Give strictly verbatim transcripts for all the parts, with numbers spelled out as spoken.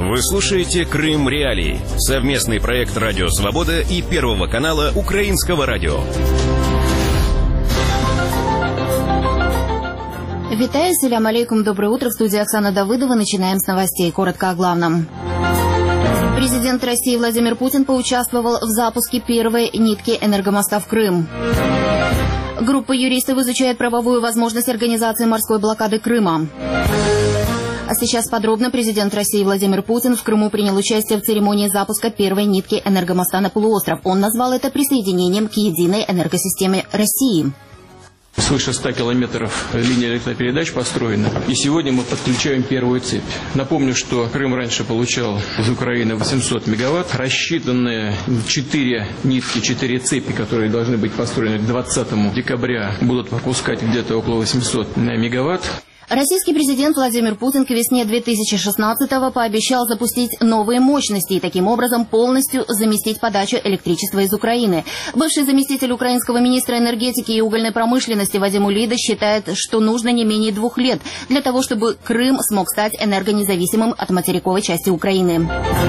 Вы слушаете «Крым Реалии» — совместный проект «Радио Свобода» и Первого канала Украинского радио. Витаю, салям алейкум, доброе утро. В студии Оксана Давыдова. Начинаем с новостей. Коротко о главном. Президент России Владимир Путин поучаствовал в запуске первой нитки энергомоста в Крым. Группа юристов изучает правовую возможность организации морской блокады Крыма. А сейчас подробно. Президент России Владимир Путин в Крыму принял участие в церемонии запуска первой нитки энергомоста на полуостров. Он назвал это присоединением к единой энергосистеме России. Свыше ста километров линии электропередач построено, и сегодня мы подключаем первую цепь. Напомню, что Крым раньше получал из Украины восемьсот мегаватт. Рассчитанные четыре нитки, четыре цепи, которые должны быть построены к двадцатому декабря, будут пропускать где-то около восьмисот мегаватт. Российский президент Владимир Путин к весне две тысячи шестнадцатого пообещал запустить новые мощности и таким образом полностью заместить подачу электричества из Украины. Бывший заместитель украинского министра энергетики и угольной промышленности Вадим Улида считает, что нужно не менее двух лет для того, чтобы Крым смог стать энергонезависимым от материковой части Украины.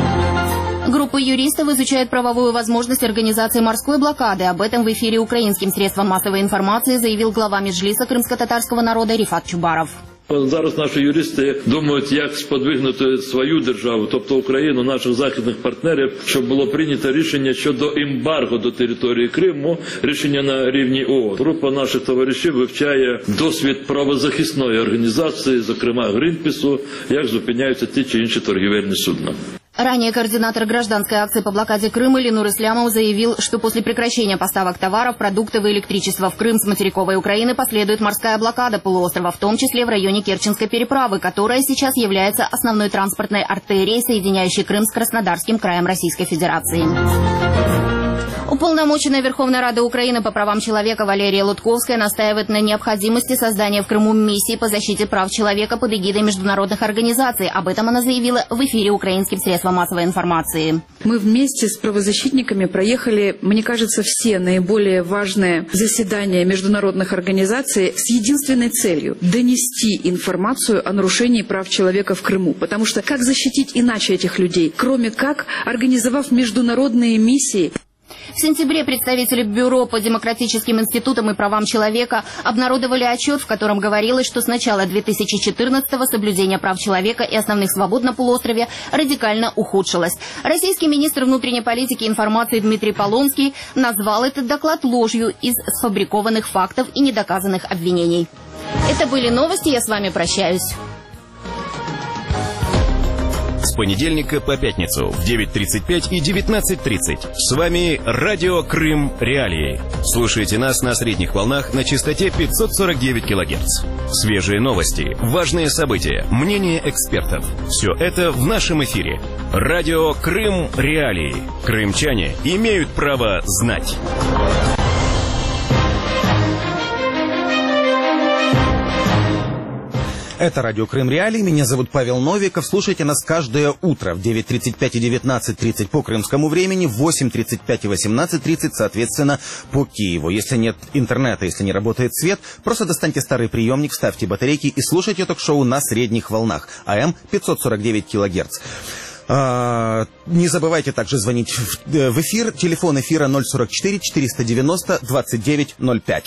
Группа юристов изучает правовую возможность организации морской блокады. Об этом в эфире украинским средствам массовой информации заявил глава Меджлиса кримськотатарського народа Рифат Чубаров. Зараз наші юристи думають, як сподвигнути свою державу, тобто Україну, наших західних партнерів, щоб було прийнято рішення щодо ембарго до території Криму, рішення на рівні ООН. Група наших товаришів вивчає досвід правозахисної організації, зокрема Грінпісу, як зупиняються ті чи інші торгівельні судна. Ранее координатор гражданской акции по блокаде Крыма Ленур Ислямов заявил, что после прекращения поставок товаров, продуктов и электричества в Крым с материковой Украины последует морская блокада полуострова, в том числе в районе Керченской переправы, которая сейчас является основной транспортной артерией, соединяющей Крым с Краснодарским краем Российской Федерации. Уполномоченная Верховной Рады Украины по правам человека Валерия Лутковская настаивает на необходимости создания в Крыму миссии по защите прав человека под эгидой международных организаций. Об этом она заявила в эфире украинским средствам массовой информации. Мы вместе с правозащитниками проехали, мне кажется, все наиболее важные заседания международных организаций с единственной целью – донести информацию о нарушении прав человека в Крыму. Потому что как защитить иначе этих людей, кроме как организовав международные миссии? В сентябре представители Бюро по демократическим институтам и правам человека обнародовали отчет, в котором говорилось, что с начала две тысячи четырнадцатого соблюдение прав человека и основных свобод на полуострове радикально ухудшилось. Российский министр внутренней политики и информации Дмитрий Полонский назвал этот доклад ложью из сфабрикованных фактов и недоказанных обвинений. Это были новости, я с вами прощаюсь. С понедельника по пятницу в девять тридцать пять и девятнадцать тридцать. С вами радио «Крым Реалии». Слушайте нас на средних волнах на частоте пятьсот сорок девять килогерц. Свежие новости, важные события, мнения экспертов. Все это в нашем эфире. Радио «Крым Реалии». Крымчане имеют право знать. Это радио «Крым Реалии». Меня зовут Павел Новиков. Слушайте нас каждое утро в девять тридцать пять и девятнадцать тридцать по крымскому времени, в восемь тридцать пять и восемнадцать тридцать, соответственно, по Киеву. Если нет интернета, если не работает свет, просто достаньте старый приемник, ставьте батарейки и слушайте ток-шоу на средних волнах. АМ пятьсот сорок девять килогерц. А, не забывайте также звонить в, в эфир. Телефон эфира ноль сорок четыре четыреста девяносто двадцать девять ноль пять.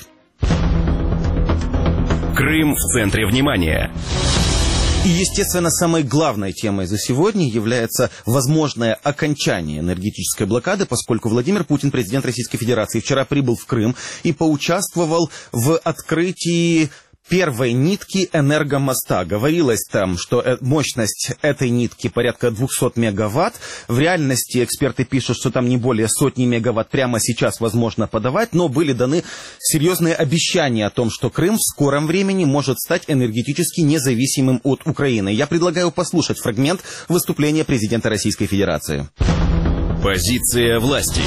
Крым в центре внимания. И, естественно, самой главной темой за сегодня является возможное окончание энергетической блокады, поскольку Владимир Путин, президент Российской Федерации, вчера прибыл в Крым и поучаствовал в открытии первой нитки энергомоста. Говорилось там, что мощность этой нитки порядка двухсот мегаватт. В реальности эксперты пишут, что там не более сотни мегаватт прямо сейчас возможно подавать, но были даны серьезные обещания о том, что Крым в скором времени может стать энергетически независимым от Украины. Я предлагаю послушать фрагмент выступления президента Российской Федерации. Позиция власти.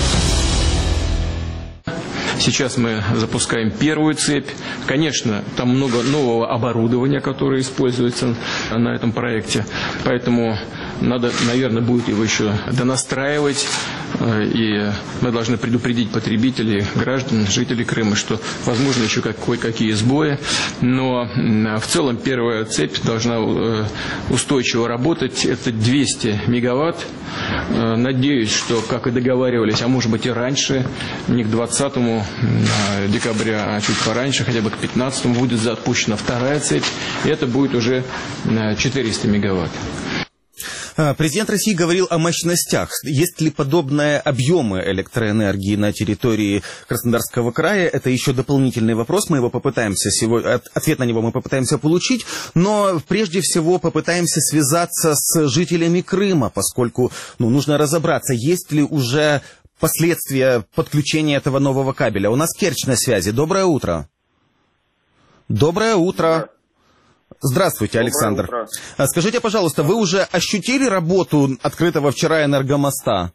Сейчас мы запускаем первую цепь. Конечно, там много нового оборудования, которое используется на этом проекте. Поэтому надо, наверное, будет его еще донастраивать. И мы должны предупредить потребителей, граждан, жителей Крыма, что возможно еще кое-какие сбои. Но в целом первая цепь должна устойчиво работать. Это двести мегаватт. Надеюсь, что, как и договаривались, а может быть и раньше, не к двадцатому декабря, а чуть пораньше, хотя бы к пятнадцатому, будет запущена вторая цепь. И это будет уже четыреста мегаватт. Президент России говорил о мощностях. Есть ли подобные объемы электроэнергии на территории Краснодарского края? Это еще дополнительный вопрос. Мы его попытаемся сегодня, ответ на него мы попытаемся получить. Но прежде всего попытаемся связаться с жителями Крыма, поскольку ну, нужно разобраться, есть ли уже последствия подключения этого нового кабеля. У нас Керчь на связи. Доброе утро. Доброе утро. Здравствуйте, Александр. Скажите, пожалуйста, вы уже ощутили работу открытого вчера энергомоста?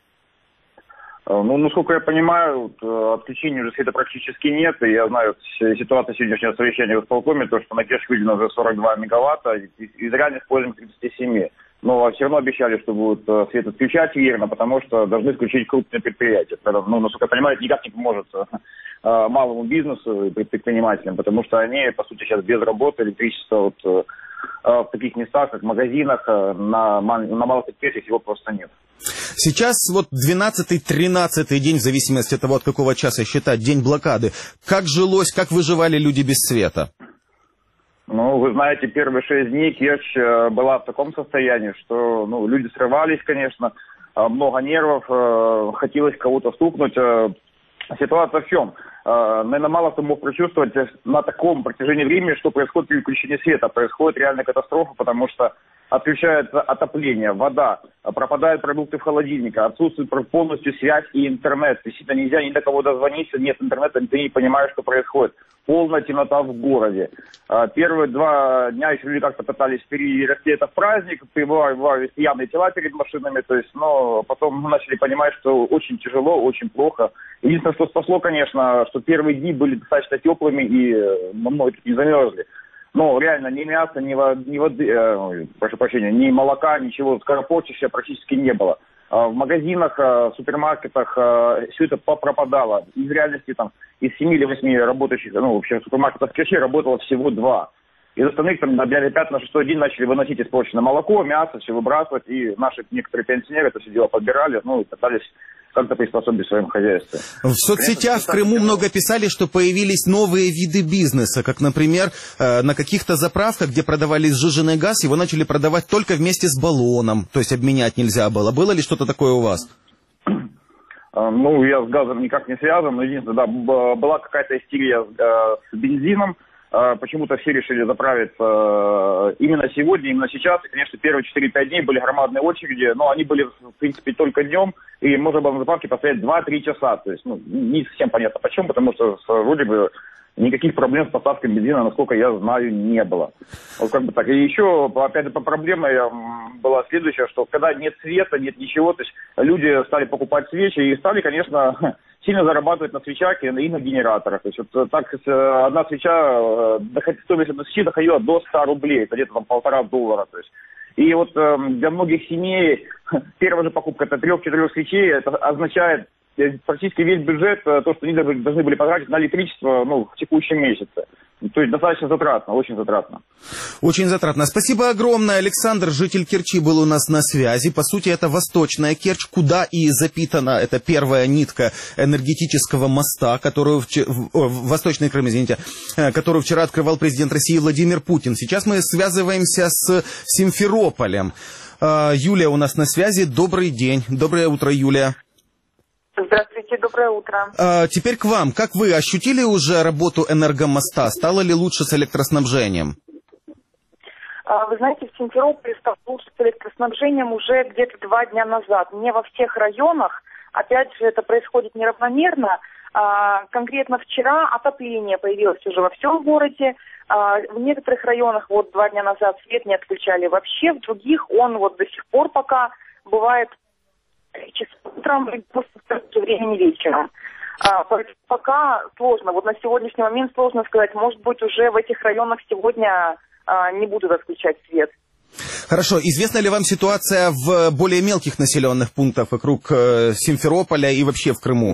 Ну, насколько я понимаю, отключения уже света практически нет. И я знаю ситуацию сегодняшнего совещания в исполкоме, то, что на Керчь выделено уже сорок два мегаватта, из реально используем тридцать семь. Но все равно обещали, что будут свет отключать верно, потому что должны включить крупные предприятия. Ну, насколько я понимаю, это никак не поможет малому бизнесу и предпринимателям, потому что они, по сути, сейчас без работы, электричества вот, в таких местах, как в магазинах, на, на малых предприятиях его просто нет. Сейчас вот двенадцатый-тринадцатый день, в зависимости от того, от какого часа считать, день блокады. Как жилось, как выживали люди без света? Ну, вы знаете, первые шесть дней Керчь была в таком состоянии, что ну, люди срывались, конечно, много нервов, хотелось кого-то стукнуть. Ситуация в чем? Наверное, мало кто мог прочувствовать на таком протяжении времени, что происходит при включении света. Происходит реальная катастрофа, потому что отключается отопление, вода, пропадают продукты в холодильнике, отсутствует полностью связь и интернет. Действительно, нельзя ни до кого дозвониться, нет интернета, ты не понимаешь, что происходит. Полная темнота в городе. Первые два дня еще люди как-то пытались перерасти это в праздник, прибывали пьяные тела перед машинами, то есть, но потом мы начали понимать, что очень тяжело, очень плохо. Единственное, что спасло, конечно, что первые дни были достаточно теплыми и много не замерзли. Но реально ни мяса, ни воды, ни воды э, прошу прощения, ни молока, ничего скоропортящего практически не было. В магазинах, в супермаркетах все это пропадало. Из реальности там из семи или восьми работающих, ну, вообще супермаркетов в Керчи работало всего два. Из остальных там на пятый, на шестой день начали выносить испорченное молоко, мясо, все выбрасывать. И наши некоторые пенсионеры это все дело подбирали, ну, и пытались как-то приспособить в своем хозяйстве. В соцсетях в Крыму много писали, что появились новые виды бизнеса, как, например, на каких-то заправках, где продавали сжиженный газ, его начали продавать только вместе с баллоном, то есть обменять нельзя было. Было ли что-то такое у вас? Ну, я с газом никак не связан, но единственное, да, была какая-то истерия с бензином. Почему-то все решили заправиться именно сегодня, именно сейчас. И, конечно, первые четыре-пять дней были громадные очереди, но они были, в принципе, только днем, и можно было на заправке постоять два-три часа. То есть, ну, не совсем понятно почему, потому что вроде бы никаких проблем с поставкой бензина, насколько я знаю, не было. Вот как бы так. И еще, опять же, проблема была следующая, что когда нет света, нет ничего, то есть люди стали покупать свечи и стали, конечно, сильно зарабатывать на свечах и на генераторах. То есть вот так одна свеча, стоимость одной свечи доходила до ста рублей, это где-то там полтора доллара. То есть. И вот для многих семей первая же покупка это трех-четырех свечей, это означает практически весь бюджет, то, что они должны были потратить на электричество, ну, в текущем месяце. То есть достаточно затратно, очень затратно. Очень затратно. Спасибо огромное. Александр, житель Керчи, был у нас на связи. По сути, это восточная Керчь, куда и запитана эта первая нитка энергетического моста, которую в, в Восточный Крым, извините, которую вчера открывал президент России Владимир Путин. Сейчас мы связываемся с Симферополем. Юлия у нас на связи. Добрый день. Доброе утро, Юлия. Здравствуйте, доброе утро. А, теперь к вам. Как вы ощутили уже работу энергомоста? Стало ли лучше с электроснабжением? А, вы знаете, в Симферополе стало лучше с электроснабжением уже где-то два дня назад. Не во всех районах. Опять же, это происходит неравномерно. А, конкретно вчера отопление появилось уже во всем городе. А, в некоторых районах вот два дня назад свет не отключали вообще. В других он вот до сих пор пока бывает утром и после времени вечером. А, пока сложно. Вот на сегодняшний момент сложно сказать. Может быть, уже в этих районах сегодня а, не будут отключать свет. Хорошо. Известна ли вам ситуация в более мелких населенных пунктах вокруг э, Симферополя и вообще в Крыму?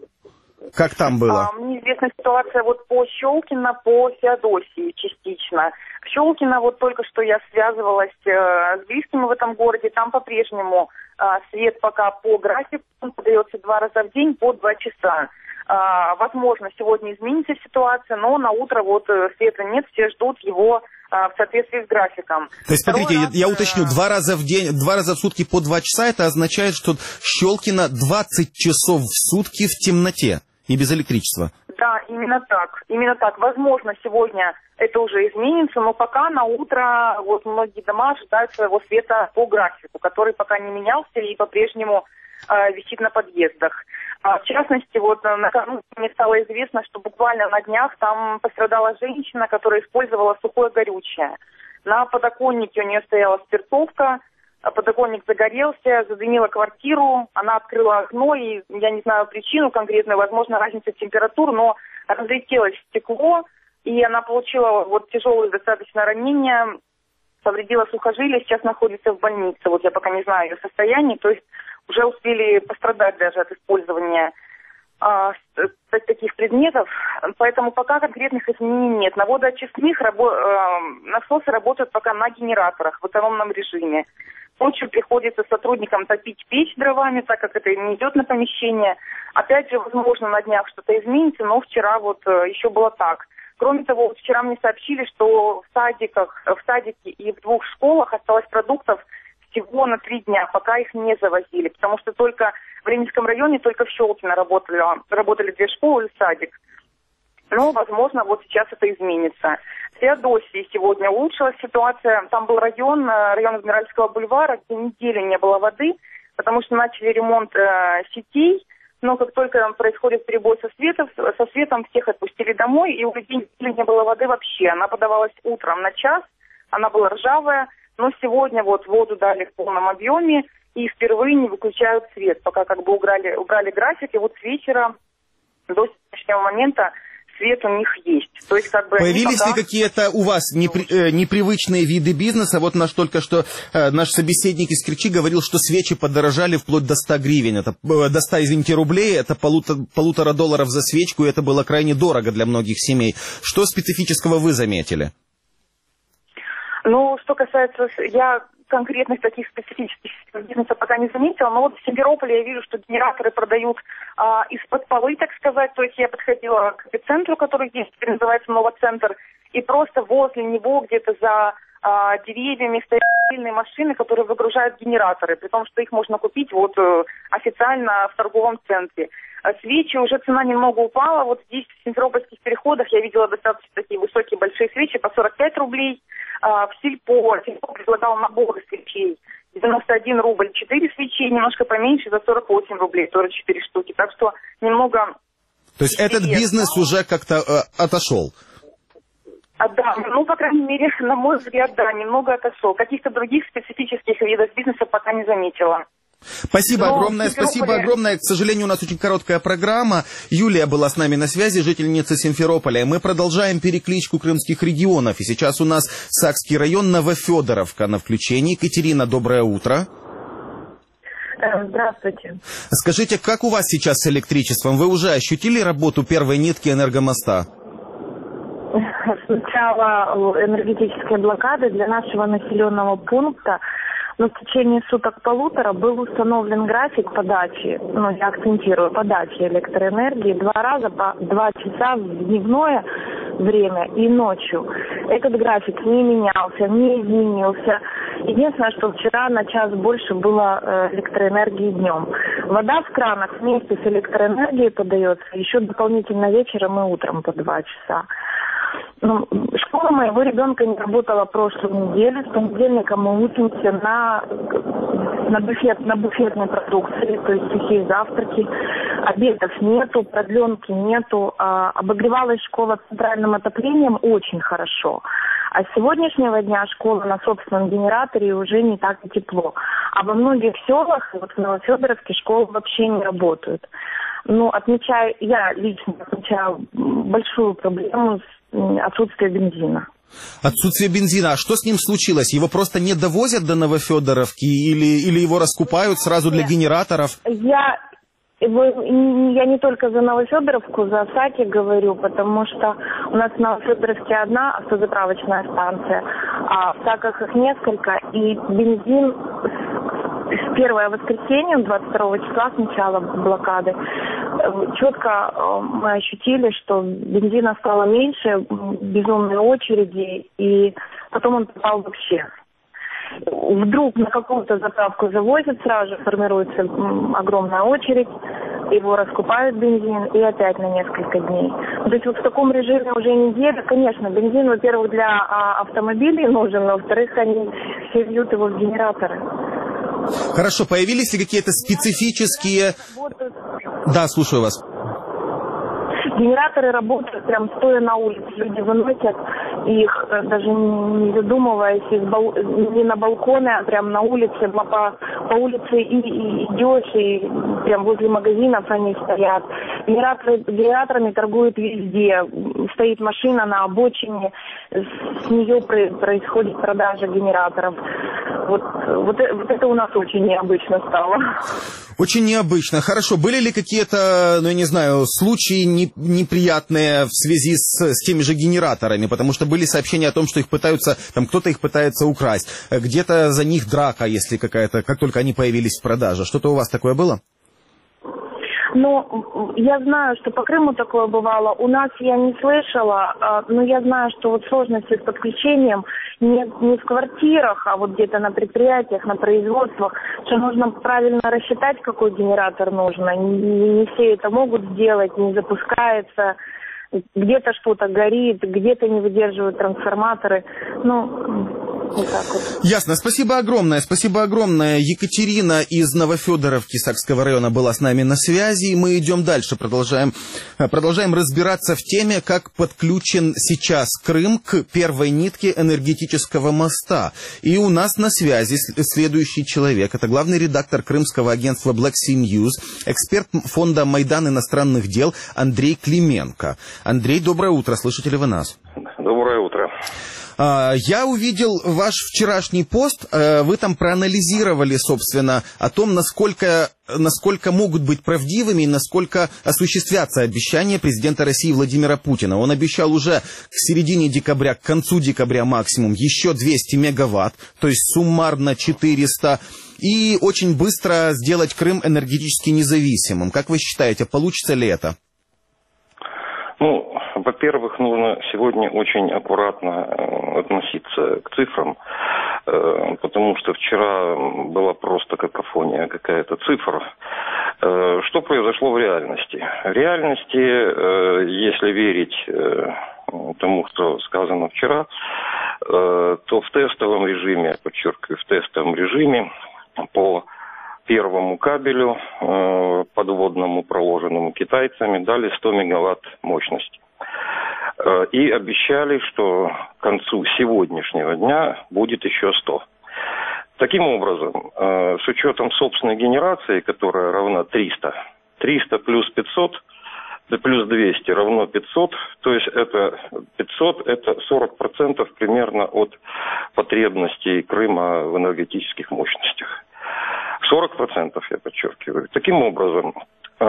Как там было? А, мне известна ситуация вот по Щелкино, по Феодосии частично. В Щелкино вот только что я связывалась э, с близкими в этом городе. Там по-прежнему э, свет пока по графику подается два раза в день по два часа. Э, возможно, сегодня изменится ситуация, но на утро вот света нет, все ждут его э, в соответствии с графиком. То есть, смотрите, раз, я уточню, два раза в день, два раза в сутки по два часа, это означает, что Щелкино двадцать часов в сутки в темноте. И без электричества. Да, именно так. Именно так. Возможно, сегодня это уже изменится, но пока на утро вот многие дома ожидают своего света по графику, который пока не менялся и по-прежнему э, висит на подъездах. А, в частности, вот накануне мне стало известно, что буквально на днях там пострадала женщина, которая использовала сухое горючее. На подоконнике у нее стояла спиртовка, подоконник загорелся, задымила квартиру, она открыла окно, и я не знаю причину конкретную, возможно, разница температур, но разлетелось стекло, и она получила вот тяжелое достаточно ранение, повредила сухожилие, сейчас находится в больнице. Вот я пока не знаю ее состояние, то есть уже успели пострадать даже от использования а, таких предметов, поэтому пока конкретных изменений нет. На водоочистных рабо- э, насосы работают пока на генераторах в автономном режиме. Ночью приходится сотрудникам топить печь дровами, так как это не идет на помещение. Опять же, возможно, на днях что-то изменится, но вчера вот э, еще было так. Кроме того, вот вчера мне сообщили, что в садиках, в садике и в двух школах осталось продуктов всего на три дня, пока их не завозили, потому что только в Ленинском районе, только в Щелкино работали, работали две школы и садик. Но, возможно, вот сейчас это изменится. В Феодосии сегодня улучшилась ситуация. Там был район, район Адмиральского бульвара, где неделю не было воды, потому что начали ремонт э, сетей. Но как только происходит перебой со светом, со светом всех отпустили домой, и уже неделю не было воды вообще. Она подавалась утром на час, она была ржавая, но сегодня вот воду дали в полном объеме, и впервые не выключают свет, пока как бы убрали, убрали график, и вот с вечера до сегодняшнего момента свет у них есть. То есть, как бы появились пока... ли какие-то у вас непри... э, непривычные виды бизнеса? Вот наш только что э, наш собеседник из Керчи говорил, что свечи подорожали вплоть до ста гривен. Это, э, до ста, извините, рублей. Это полутора, полутора долларов за свечку, и это было крайне дорого для многих семей. Что специфического вы заметили? Ну, что касается... Я конкретных таких специфических бизнеса пока не заметила, но вот в Симферополе я вижу, что генераторы продают а, из-под полы, так сказать. То есть я подходила к эпицентру, который здесь теперь называется Новоцентр, и просто возле него где-то за а, деревьями стоят отдельные машины, которые выгружают генераторы, при том, что их можно купить вот официально в торговом центре. А свечи, уже цена немного упала. Вот здесь в Симферопольских переходах я видела достаточно такие высокие большие свечи по сорок пять рублей. А, в Сельпо, Сельпо предлагал набор свечей. девяносто один рубль, четыре свечи, немножко поменьше, за сорок восемь рублей, тоже четыре штуки. Так что немного... То есть этот бизнес уже как-то э, отошел? А, да, ну, по крайней мере, на мой взгляд, да, немного отошел. Каких-то других специфических видов бизнеса пока не заметила. Спасибо Но огромное, спасибо огромное. К сожалению, у нас очень короткая программа. Юлия была с нами на связи, жительница Симферополя. Мы продолжаем перекличку крымских регионов. И сейчас у нас Сакский район, Новофедоровка на включении. Екатерина, доброе утро. Здравствуйте. Скажите, как у вас сейчас с электричеством? Вы уже ощутили работу первой нитки энергомоста? С начала энергетической блокады для нашего населенного пункта, но в течение суток-полутора был установлен график подачи, ну, я акцентирую, подачи электроэнергии два раза по два часа в дневное время и ночью. Этот график не менялся, не изменился. Единственное, что вчера на час больше было электроэнергии днем. Вода в кранах вместе с электроэнергией подается еще дополнительно вечером и утром по два часа. Ну, школа моего ребенка не работала прошлую неделю. С понедельника мы учимся на, на, буфет, на буфетной продукции, то есть сухие завтраки. Обедов нету, продленки нету. А обогревалась школа центральным отоплением очень хорошо. А с сегодняшнего дня школа на собственном генераторе уже не так и тепло. А во многих селах, вот в Новофедоровке, школы вообще не работают. Ну, отмечаю, я лично отмечаю большую проблему с отсутствием бензина. Отсутствие бензина. А что с ним случилось? Его просто не довозят до Новофедоровки или, или его раскупают сразу для генераторов? Я... Я не только за Новофедоровку, за Саки говорю, потому что у нас в Новофедоровке одна автозаправочная станция, а в Саках их несколько, и бензин с первое воскресенье, двадцать второго числа, с начала блокады, четко мы ощутили, что бензина стало меньше, безумные очереди, и потом он попал вообще. Вдруг на какую-то заправку завозят, сразу же формируется огромная очередь, его раскупают бензин и опять на несколько дней. То есть вот в таком режиме уже неделя, конечно, бензин, во-первых, для а, автомобилей нужен, а во-вторых, они все льют его в генераторы. Хорошо, появились ли какие-то специфические... Да, слушаю вас. Генераторы работают прям стоя на улице. Люди выносят их, даже не задумываясь, из бал... не на балконы, а прям на улице. По, по улице и, и идешь, и прям возле магазинов они стоят. Генераторы, генераторами торгуют везде. Стоит машина на обочине, с нее происходит продажа генераторов. Вот, вот, вот это у нас очень необычно стало. Очень необычно. Хорошо, были ли какие-то, ну, я не знаю, случаи не, неприятные в связи с, с теми же генераторами? Потому что были сообщения о том, что их пытаются, там кто-то их пытается украсть. Где-то за них драка, если какая-то, как только они появились в продаже. Что-то у вас такое было? Ну, я знаю, что по Крыму такое бывало. У нас я не слышала, но я знаю, что вот сложности с подключением не, не в квартирах, а вот где-то на предприятиях, на производствах, что нужно правильно рассчитать, какой генератор нужно. Не, не все это могут сделать, не запускается. Где-то что-то горит, где-то не выдерживают трансформаторы. Ну, вот так вот. Ясно. Спасибо огромное. Спасибо огромное. Екатерина из Новофедоровки Сакского района была с нами на связи. И мы идем дальше. Продолжаем, продолжаем разбираться в теме, как подключен сейчас Крым к первой нитке энергетического моста. И у нас на связи следующий человек. Это главный редактор крымского агентства Black Sea News, эксперт фонда «Майдан иностранных дел» Андрей Клименко. Андрей, доброе утро. Слышите ли вы нас? Доброе утро. Я увидел ваш вчерашний пост. Вы там проанализировали, собственно, о том, насколько, насколько могут быть правдивыми и насколько осуществятся обещания президента России Владимира Путина. Он обещал уже к середине декабря, к концу декабря максимум, еще двести мегаватт, то есть суммарно четыреста, и очень быстро сделать Крым энергетически независимым. Как вы считаете, получится ли это? Ну, во-первых, нужно сегодня очень аккуратно относиться к цифрам, потому что вчера была просто какофония какая-то цифр. Что произошло в реальности? В реальности, если верить тому, что сказано вчера, то в тестовом режиме, подчеркиваю, в тестовом режиме по первому кабелю э, подводному, проложенному китайцами, дали сто мегаватт мощности. Э, и обещали, что к концу сегодняшнего дня будет еще сто. Таким образом, э, с учетом собственной генерации, которая равна триста, триста плюс пятьсот, да плюс двести равно пятьсот, то есть это пятьсот, это сорок процентов примерно от потребностей Крыма в энергетических мощностях. сорок процентов, я подчеркиваю. Таким образом, э,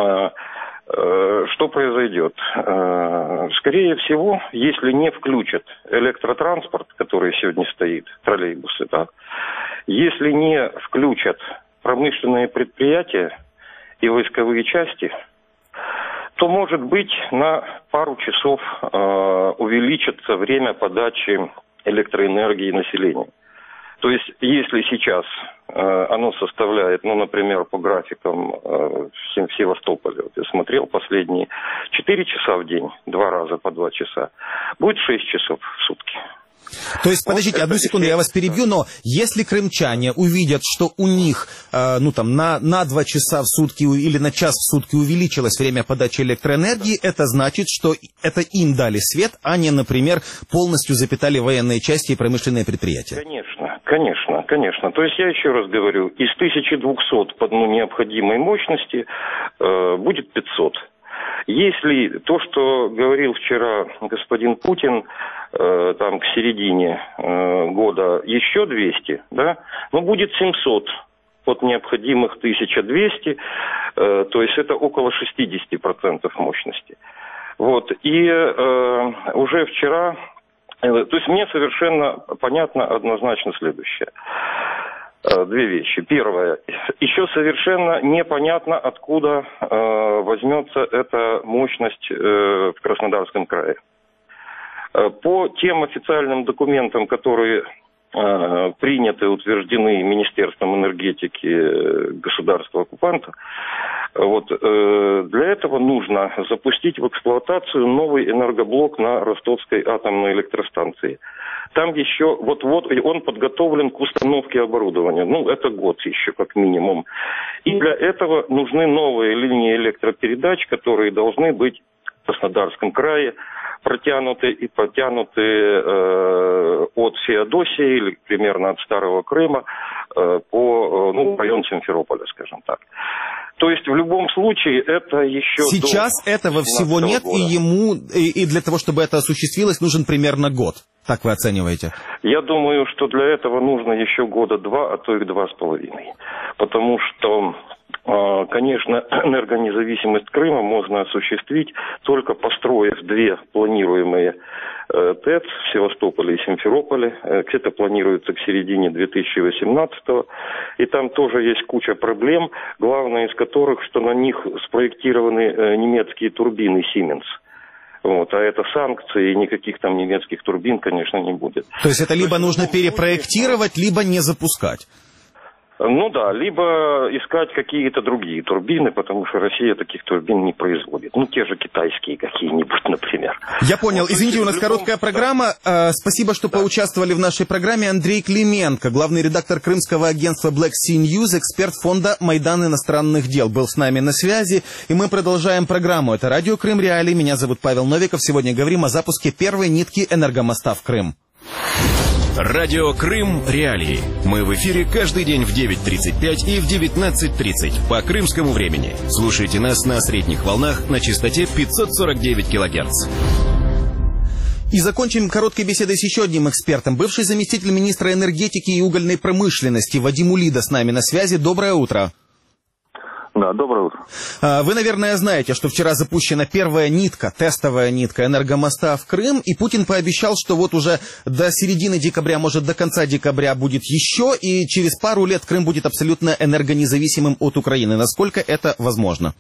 э, что произойдет? Э, скорее всего, если не включат электротранспорт, который сегодня стоит, троллейбусы, да, если не включат промышленные предприятия и войсковые части, то, может быть, на пару часов э, увеличится время подачи электроэнергии населению. То есть, если сейчас э, оно составляет, ну, например, по графикам э, в Севастополе, вот я смотрел последние четыре часа в день, два раза по два часа, будет шесть часов в сутки. То есть, подождите, вот одну секунду, я вас перебью, но если крымчане увидят, что у них, э, ну, там, на, на два часа в сутки или на час в сутки увеличилось время подачи электроэнергии, это значит, что это им дали свет, а не, например, полностью запитали военные части и промышленные предприятия. Конечно, конечно, конечно. То есть, я еще раз говорю, из тысячи двухсот по ну, необходимой мощности э, будет пятьсот. Если то, что говорил вчера господин Путин, э, там к середине э, года еще двести, да, ну, будет семьсот. От необходимых тысяча двести, э, то есть это около шестьдесят процентов мощности. Вот, и э, уже вчера, э, то есть мне совершенно понятно однозначно следующее. Э, две вещи. Первое, еще совершенно непонятно, откуда э, возьмется эта мощность э, в Краснодарском крае. Э, по тем официальным документам, которые приняты, утверждены Министерством энергетики государства-оккупанта. Вот, для этого нужно запустить в эксплуатацию новый энергоблок на Ростовской атомной электростанции. Там еще, вот-вот, он подготовлен к установке оборудования. Ну, это год еще, как минимум. И для этого нужны новые линии электропередач, которые должны быть в Краснодарском крае, протянуты и протянуты э, от Феодосии, или примерно от Старого Крыма, э, по, ну, район Симферополя, скажем так. То есть в любом случае это еще... Сейчас этого всего нет, года. и ему, и, и для того, чтобы это осуществилось, нужен примерно год. Так вы оцениваете? Я думаю, что для этого нужно еще года два, а то и два с половиной. Потому что... Конечно, энергонезависимость Крыма можно осуществить, только построив две планируемые ТЭЦ в Севастополе и Симферополе. Это планируется к середине две тысячи восемнадцатого. И там тоже есть куча проблем, главная из которых, что на них спроектированы немецкие турбины Siemens. Вот, а это санкции, и никаких там немецких турбин, конечно, не будет. То есть это либо нужно перепроектировать, либо не запускать? Ну да, либо искать какие-то другие турбины, потому что Россия таких турбин не производит. Ну, те же китайские какие-нибудь, например. Я понял. Извините, у нас короткая программа. Спасибо, что поучаствовали в нашей программе. Андрей Клименко, главный редактор крымского агентства Black Sea News, эксперт фонда «Майдан иностранных дел», был с нами на связи. И мы продолжаем программу. Это радио Крым Реалии. Меня зовут Павел Новиков. Сегодня говорим о запуске первой нитки энергомоста в Крым. Радио Крым Реалии. Мы в эфире каждый день в девять тридцать пять и в девятнадцать тридцать по крымскому времени. Слушайте нас на средних волнах на частоте пятьсот сорок девять килогерц. И закончим короткой беседой с еще одним экспертом. Бывший заместитель министра энергетики и угольной промышленности Вадим Улида с нами на связи. Доброе утро. Да, доброе утро. Вы, наверное, знаете, что вчера запущена первая нитка, тестовая нитка энергомоста в Крым, и Путин пообещал, что вот уже до середины декабря, может, до конца декабря будет еще, и через пару лет Крым будет абсолютно энергонезависимым от Украины. Насколько это возможно?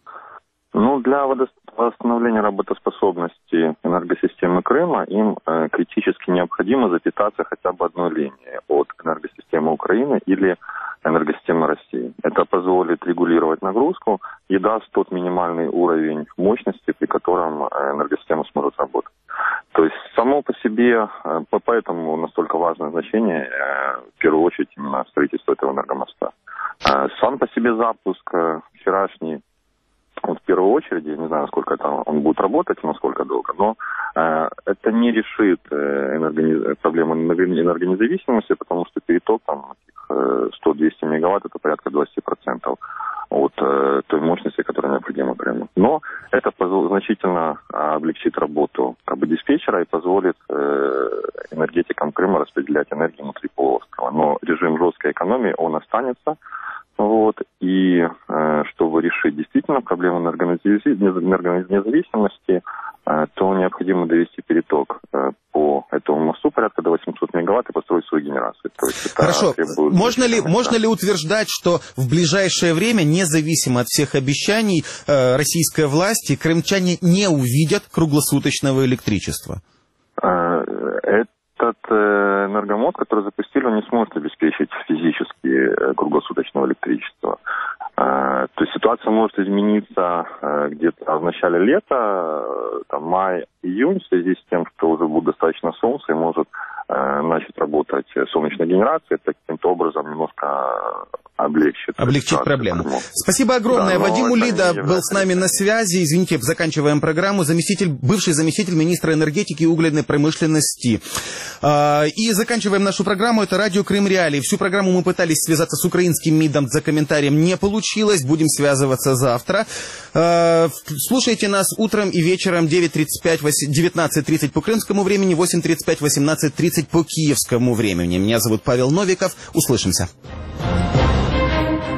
Ну, для восстановления работоспособности энергосистемы Крыма им э, критически необходимо запитаться хотя бы одной линией от энергосистемы Украины или энергосистемы России. Это позволит регулировать нагрузку и даст тот минимальный уровень мощности, при котором энергосистема сможет работать. То есть само по себе, поэтому настолько важное значение, в первую очередь, именно строительство этого энергомоста. Сам по себе запуск вчерашний, вот в первую очередь, я не знаю, насколько это он будет работать, насколько долго, но э, это не решит э, энергониз... проблему энергонезависимости, потому что переток там э, сто-двести мегаватт, это порядка двадцать процентов от э, той мощности, которая необходима Крыму. Но это позв... значительно облегчит работу как бы диспетчера и позволит э, энергетикам Крыма распределять энергию внутри полуострова. Но режим жесткой экономии, он останется. Вот, и э, чтобы решить действительно проблему энергонезависимости, э, то необходимо довести переток э, по этому мосту порядка до восьмисот мегаватт и построить свою генерацию. То есть это Хорошо, можно ли, можно ли утверждать, что в ближайшее время, независимо от всех обещаний э, российской власти, крымчане не увидят круглосуточного электричества? Э, это Этот энергомост, который запустили, он не сможет обеспечить физически круглосуточного электричества. То есть ситуация может измениться где-то в начале лета, там, май-июнь, в связи с тем, что уже будет достаточно солнца и может начать работать солнечная генерация, это каким-то образом немножко облегчит. Облегчить проблему. Спасибо огромное. Да, Вадим Улида был с нами на связи. Извините, заканчиваем программу. Заместитель, бывший заместитель министра энергетики и угольной промышленности. И заканчиваем нашу программу. Это радио Крым Реалии. Всю программу мы пытались связаться с украинским МИДом, за комментарием не получилось. Будем связываться завтра. Слушайте нас утром и вечером девять тридцать пять, девятнадцать тридцать по крымскому времени, восемь тридцать пять, восемнадцать тридцать по киевскому времени. Меня зовут Павел Новиков. Услышимся.